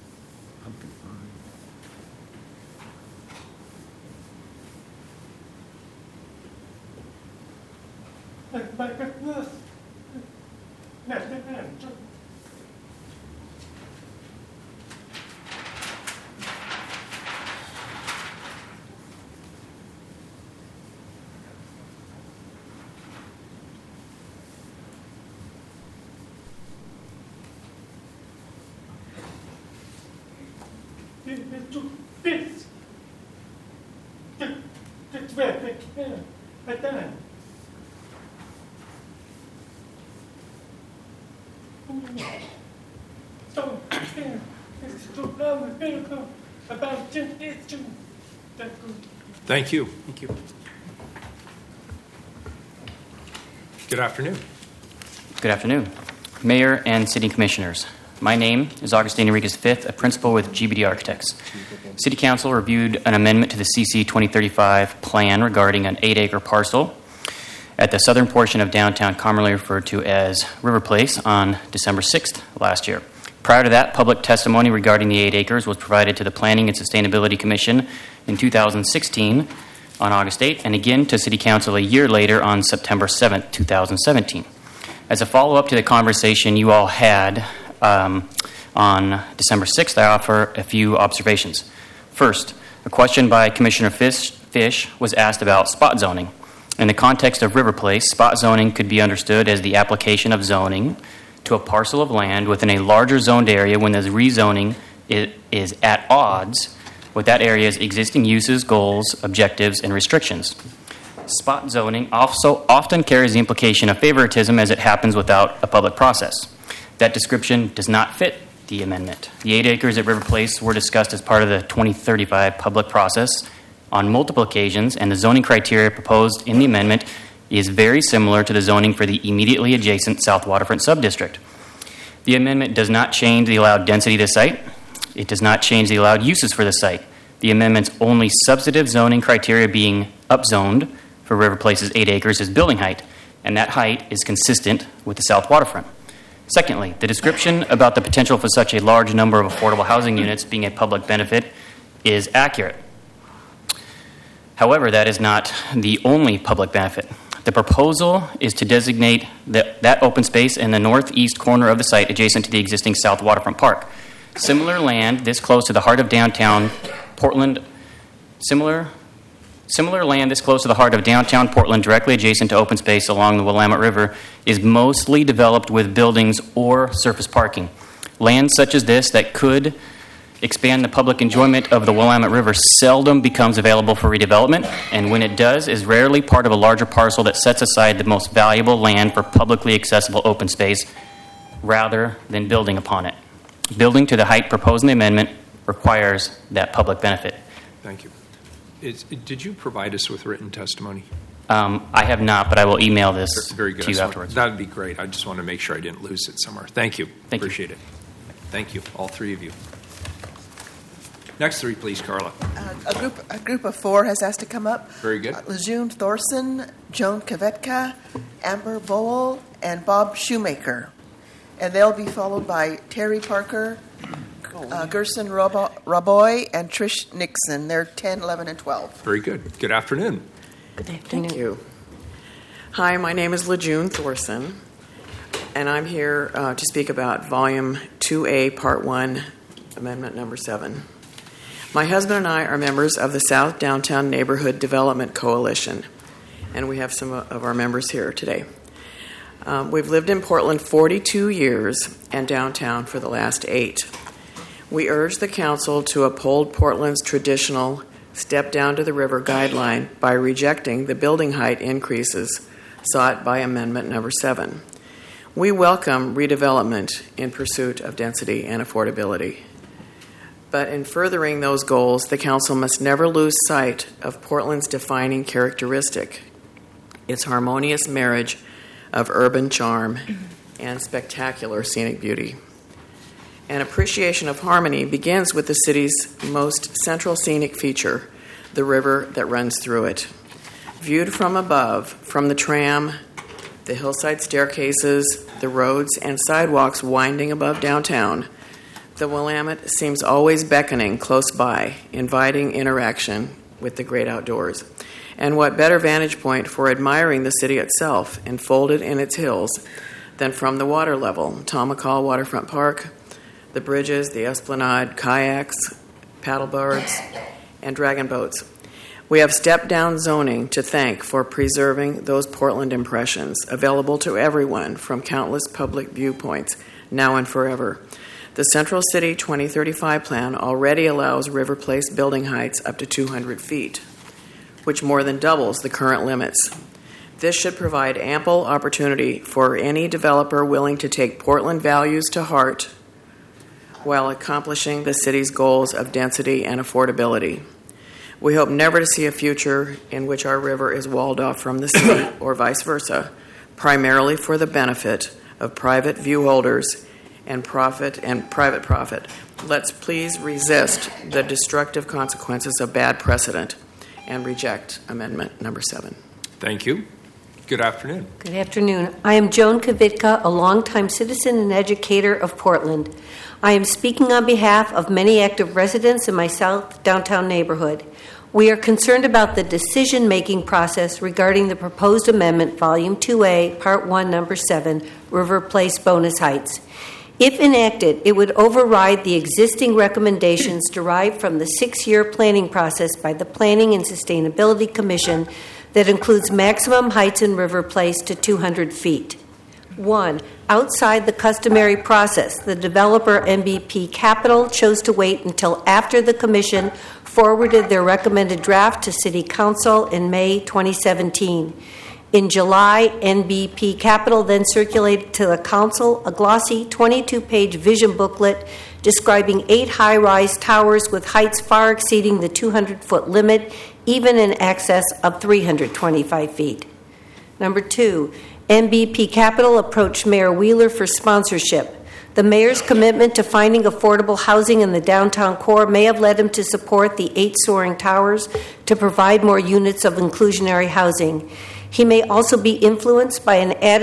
Like this. Thank you. Thank you. Good afternoon. Good afternoon, Mayor and City Commissioners. My name is Augustine Enriquez V, a principal with GBD Architects. City Council reviewed an amendment to the CC 2035 plan regarding an 8-acre parcel at the southern portion of downtown, commonly referred to as River Place, on December 6th last year. Prior to that, public testimony regarding the 8 acres was provided to the Planning and Sustainability Commission in 2016 on August 8th, and again to City Council a year later on September 7th, 2017. As a follow-up to the conversation you all had on December 6th, I offer a few observations. First, a question by Commissioner Fish was asked about spot zoning. In the context of River Place, spot zoning could be understood as the application of zoning to a parcel of land within a larger zoned area when the rezoning is at odds with that area's existing uses, goals, objectives, and restrictions. Spot zoning also often carries the implication of favoritism as it happens without a public process. That description does not fit the amendment. The 8 acres at River Place were discussed as part of the 2035 public process on multiple occasions, and the zoning criteria proposed in the amendment is very similar to the zoning for the immediately adjacent South Waterfront subdistrict. The amendment does not change the allowed density of the site. It does not change the allowed uses for the site. The amendment's only substantive zoning criteria being upzoned for River Place's 8 acres is building height, and that height is consistent with the South Waterfront. Secondly, the description about the potential for such a large number of affordable housing units being a public benefit is accurate. However, that is not the only public benefit. The proposal is to designate that open space in the northeast corner of the site adjacent to the existing South Waterfront Park. Similar land this close to the heart of downtown Portland, similar Similar land this close to the heart of downtown Portland, directly adjacent to open space along the Willamette River, is mostly developed with buildings or surface parking. Land such as this that could expand the public enjoyment of the Willamette River seldom becomes available for redevelopment, and when it does, is rarely part of a larger parcel that sets aside the most valuable land for publicly accessible open space rather than building upon it. Building to the height proposed in the amendment requires that public benefit. Thank you. Did you provide us with written testimony? I have not, but I will email this Very good. to you afterwards. That would be great. I just want to make sure I didn't lose it somewhere. Thank you. Appreciate it. Thank you, all three of you. Next three, please, Carla. A group of four has asked to come up. Very good. Lejeune Thorson, Joan Kvetka, Amber Bowl, and Bob Shoemaker. And they'll be followed by Terry Parker, Gerson Raboy, and Trish Nixon. They're 10, 11, and 12. Very good. Good afternoon. Good afternoon. Thank you. Hi, my name is Lejeune Thorson, and I'm here to speak about Volume 2A, Part 1, Amendment Number 7. My husband and I are members of the South Downtown Neighborhood Development Coalition, and we have some of our members here today. We've lived in Portland 42 years and downtown for the last 8. We urge the Council to uphold Portland's traditional step down to the river guideline by rejecting the building height increases sought by Amendment Number 7. We welcome redevelopment in pursuit of density and affordability. But in furthering those goals, the Council must never lose sight of Portland's defining characteristic, its harmonious marriage of urban charm and spectacular scenic beauty. An appreciation of harmony begins with the city's most central scenic feature, the river that runs through it. Viewed from above, from the tram, the hillside staircases, the roads and sidewalks winding above downtown, the Willamette seems always beckoning close by, inviting interaction with the great outdoors. And what better vantage point for admiring the city itself, enfolded in its hills, than from the water level, Tomahawk Waterfront Park, the bridges, the esplanade, kayaks, paddleboards, and dragon boats. We have step-down zoning to thank for preserving those Portland impressions, available to everyone from countless public viewpoints, now and forever. The Central City 2035 plan already allows River Place building heights up to 200 feet, which more than doubles the current limits. This should provide ample opportunity for any developer willing to take Portland values to heart while accomplishing the city's goals of density and affordability. We hope never to see a future in which our river is walled off from the city or vice versa, primarily for the benefit of private view holders and private profit. Let's please resist the destructive consequences of bad precedent and reject Amendment Number 7. Thank you. Good afternoon. Good afternoon. I am Joan Kvitka, a longtime citizen and educator of Portland. I am speaking on behalf of many active residents in my South Downtown neighborhood. We are concerned about the decision-making process regarding the proposed amendment, Volume 2A, Part 1, Number 7, River Place Bonus Heights. If enacted, it would override the existing recommendations derived from the 6-year planning process by the Planning and Sustainability Commission that includes maximum heights in River Place to 200 feet. 1. Outside the customary process, the developer MBP Capital chose to wait until after the Commission forwarded their recommended draft to City Council in May 2017. In July, NBP Capital then circulated to the Council a glossy 22-page vision booklet describing 8 high-rise towers with heights far exceeding the 200-foot limit, even in excess of 325 feet. Number 2, NBP Capital approached Mayor Wheeler for sponsorship. The mayor's commitment to finding affordable housing in the downtown core may have led him to support the 8 soaring towers to provide more units of inclusionary housing. He may also be influenced by an added